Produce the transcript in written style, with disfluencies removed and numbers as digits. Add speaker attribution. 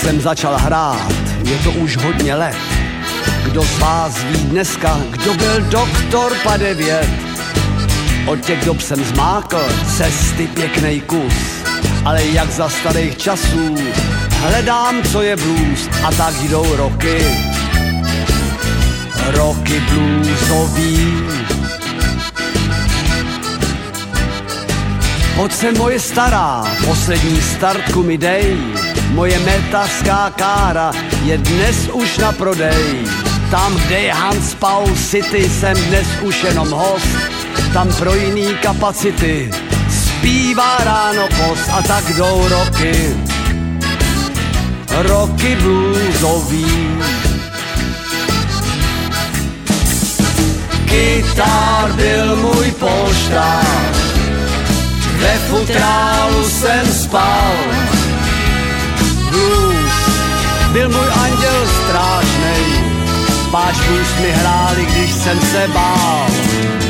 Speaker 1: jsem začal hrát, je to už hodně let. Kdo z vás ví dneska, kdo byl doktor Padevět? Od těch dob jsem zmákl cesty pěknej kus, ale jak za starých časů hledám, co je blues, a tak jdou roky. Roky bluesový. Pojď se moje stará, poslední startku mi dej. Moje metarská kára je dnes už na prodej. Tam, kde je Hans Paul City, jsem dnes už jenom host. Tam pro jiný kapacity zpívá ráno post, a tak jdou roky. Roky bluesový. Kytar byl můj polštář, ve futrálu jsem spal. Blues byl můj anděl strážnej, páč blues mi hráli, když jsem se bál.